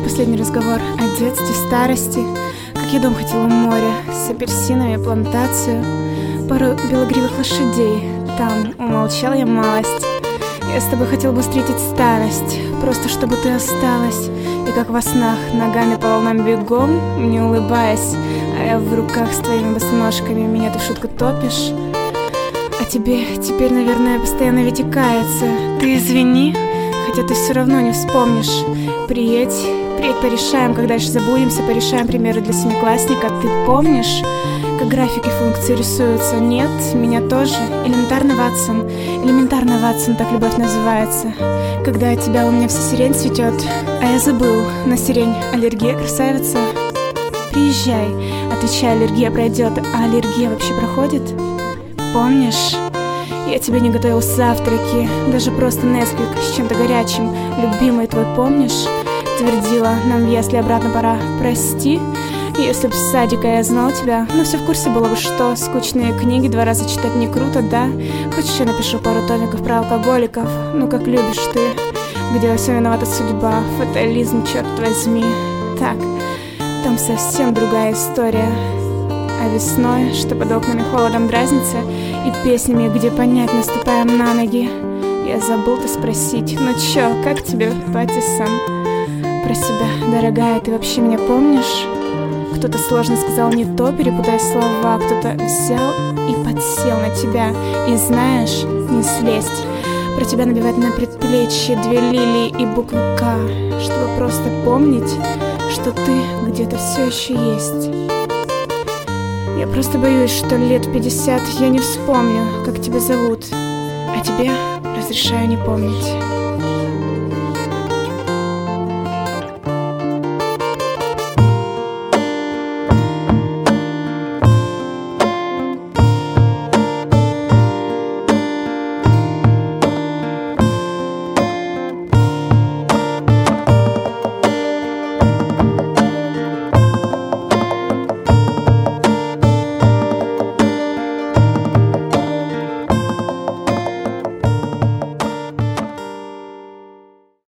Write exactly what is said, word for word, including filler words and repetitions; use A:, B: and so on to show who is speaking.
A: последний разговор о детстве, старости. Как я дом хотела у моря, с апельсинами, плантацию, пару белогривых лошадей. Там умолчал я малость. Я с тобой хотел бы встретить старость, просто чтобы ты осталась. И как во снах, ногами по волнам бегом, не улыбаясь, а я в руках с твоими босоножками, меня ты в шутку топишь. А тебе теперь, наверное, постоянно ведь и кается. Ты извини, хотя ты все равно не вспомнишь. Приедь, приедь, порешаем, как дальше забудемся, порешаем примеры для семиклассника. Ты помнишь, как графики функции рисуются? Нет, меня тоже. Элементарно, Ватсон, элементарно, Ватсон, так любовь называется. Когда от тебя у меня вся сирень цветет, а я забыл, на сирень аллергия, красавица. Приезжай, отвечай, аллергия пройдет. А аллергия вообще проходит? Помнишь? Я тебе не готовил завтраки, даже просто несквик с чем-то горячим. Любимый твой, помнишь? Твердила, нам в ясли обратно пора. Прости, если б с садика я знал тебя. Но все в курсе было бы, что скучные книги два раза читать не круто, да? Хочешь, я напишу пару томиков про алкоголиков? Ну как любишь ты, где во всем виновата судьба, фатализм, черт возьми. Так, там совсем другая история. А весной, что под окнами холодом дразнится, и песнями, где понять, наступаем на ноги. Я забыл-то спросить, ну чё, как тебе, Паттисон? Про себя, дорогая, ты вообще меня помнишь? Кто-то сложно сказал не то, перепутая слова, кто-то взял и подсел на тебя. И знаешь, не слезть. Про тебя набивать на предплечье две лилии и букву К, чтобы просто помнить, что ты где-то все еще есть. Я просто боюсь, что лет пятьдесят я не вспомню, как тебя зовут, а тебе разрешаю не помнить.